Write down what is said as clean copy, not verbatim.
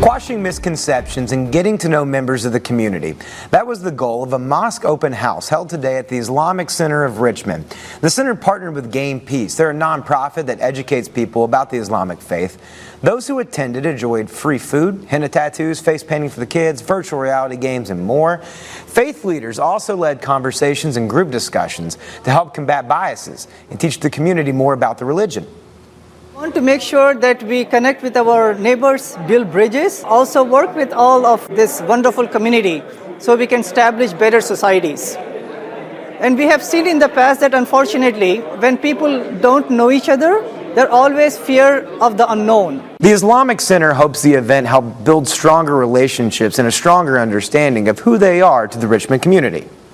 Quashing misconceptions and getting to know members of the community. That was the goal of a mosque open house held today at the Islamic Center of Richmond. The center partnered with Gain Peace. They're a nonprofit that educates people about the Islamic faith. Those who attended enjoyed free food, henna tattoos, face painting for the kids, virtual reality games, and more. Faith leaders also led conversations and group discussions to help combat biases and teach the community more about the religion. We want to make sure that we connect with our neighbors, build bridges, also work with all of this wonderful community so we can establish better societies. And we have seen in the past that unfortunately, when people don't know each other, there's always fear of the unknown. The Islamic Center hopes the event help build stronger relationships and a stronger understanding of who they are to the Richmond community.